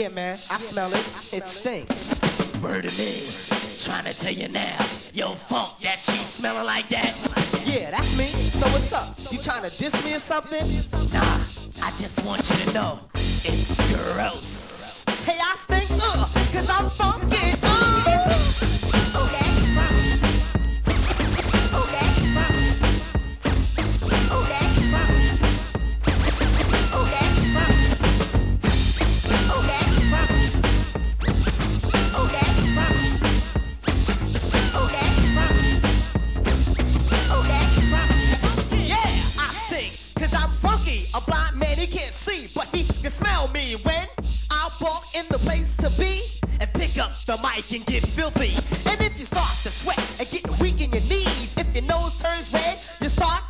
man, I smell it. It stinks. Word to me, trying to tell you now, yo funk, that you smelling like that? Yeah, that's me. So what's up? You trying to diss me or something? Nah, I just want you to know, it's gross. Hey, I stink, cause I'm funky, A blind man, he can't see, but he can smell me when I walk in the place to be and pick up the mic and get filthy.